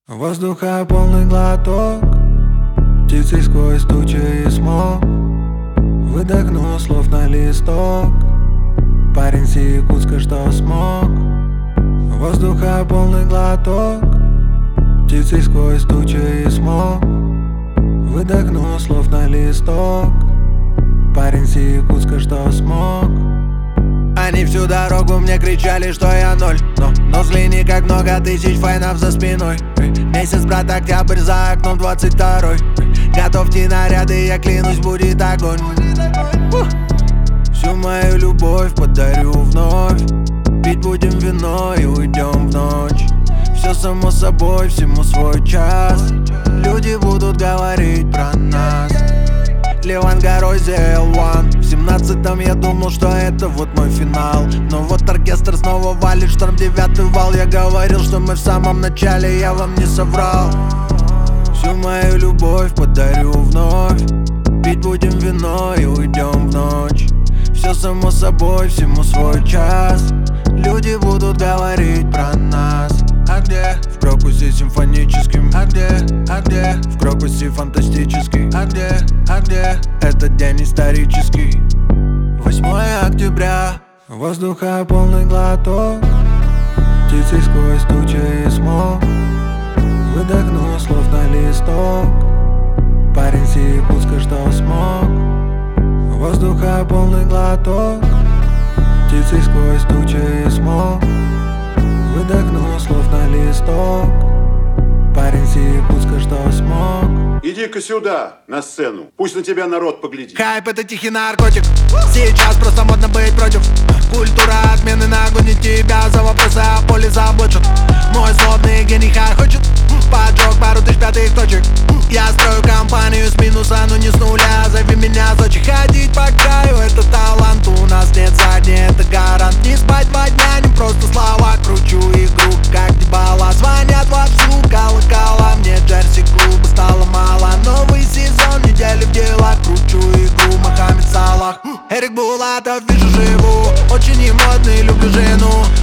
Воздуха полный глоток, птицей сквозь тучи и смог. Выдохнул слов на листок, парень с Якутска, что смог. Воздуха полный глоток, птицей сквозь тучи и смог. Выдохнул слов на листок, парень с Якутска, что смог. Они всю дорогу мне кричали, что я ноль, но взгляни, как много тысяч файнов за спиной. Месяц, брат, октябрь, за окном 22-й. Готовьте наряды, я клянусь, будет огонь. Всю мою любовь подарю вновь. Пить будем вино и уйдем в ночь. Все само собой, всему свой час. Люди будут говорить про нас. Ливан горой ZL1. В 17-м я думал, что это вот мой финал. Но вот оркестр снова валит, шторм 9-й вал. Я говорил, что мы в самом начале, я вам не соврал. Всю мою любовь подарю вновь. Пить будем вино и уйдем в ночь. Все само собой, всему свой час. Люди будут говорить про нас. А где? В Крокусе симфоническим. А где? А где? В Крокусе фантастический. А где? А где? Этот день исторический. 8 октября. Воздуха полный глоток, птицей сквозь тучи и смог. Выдохнул слов на листок, парень с Якутска, что смог. Воздуха полный глоток, птицей сквозь тучи и смог. Выдохнул слов на листок, парень с Якутска, что смог. Иди-ка сюда, на сцену, пусть на тебя народ поглядит. Хайп — это тихий наркотик, сейчас просто модно быть против. Культура отмены нагонит тебя за вопросы о поле заботит. Мой злобный гений хочет поджег пару тысяч пятых точек. Я строю компанию с минуса, но не с нуля. Зови меня Сочи, ходить по краю — это талант. У нас нет задней, это гарант. Не спать 2 дня, не просто слова. Кручу игру, как Дибала. Звонят вовсю колокола. Мне джерси клуба стало мало. Новый сезон, недели в делах. Кручу игру, Мохаммед Салах. Эрик Булатов, вижу, живу. Очень не модный, люблю жену.